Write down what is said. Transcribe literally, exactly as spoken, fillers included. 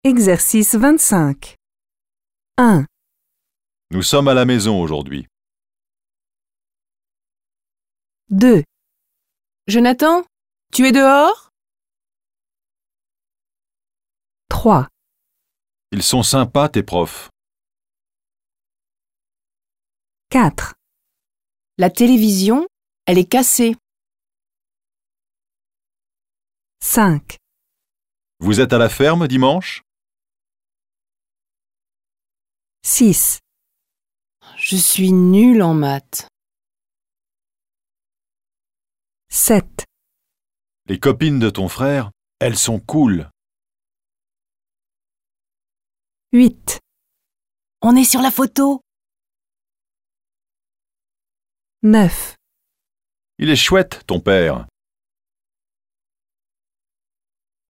Exercice vingt-cinq. un. Nous sommes à la maison aujourd'hui. deux. Jonathan, tu es dehors? trois. Ils sont sympas, tes profs. quatre. La télévision, elle est cassée. cinq. Vous êtes à la ferme dimanche? six. Je suis nulle en maths. sept. Les copines de ton frère, elles sont cool. huit. On est sur la photo. neuf. Il est chouette, ton père.